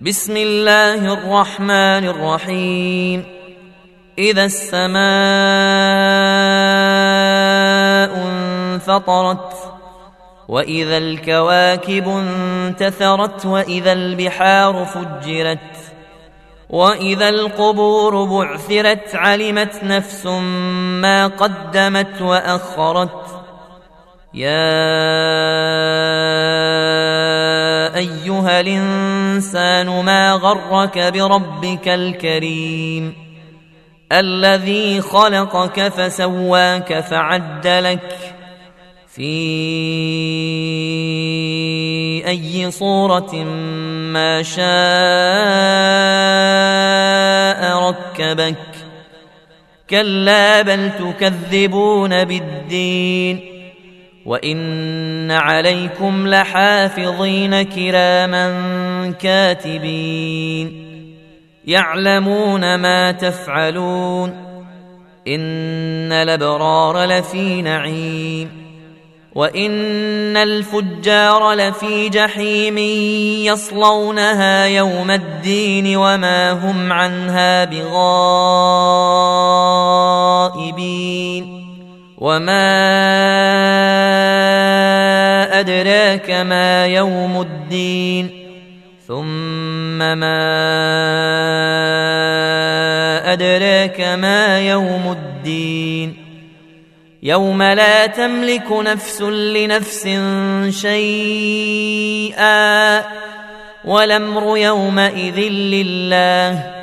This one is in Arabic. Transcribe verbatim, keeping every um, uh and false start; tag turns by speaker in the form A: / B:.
A: بسم الله الرحمن الرحيم. إذا السماء انفطرت وإذا الكواكب انتثرت وإذا البحار فجرت وإذا القبور بعثرت علمت نفس ما قدمت وأخرت. يا أيها الإنسان ما غرك بربك الكريم الذي خلقك فسواك فعدلك في أي صورة ما شاء ركبك. كلا بل تكذبون بالدين وإن عليكم لحافظين كراما كاتبين يعلمون ما تفعلون. إن الأبرار لفي نعيم وإن الفجار لفي جحيم يصلونها يوم الدين وما هم عنها بغائبين. وما أدراك ما يوم الدين ثم ما أدراك ما يوم الدين يوم لا تملك نفس لنفس شيئا والأمر يومئذ لله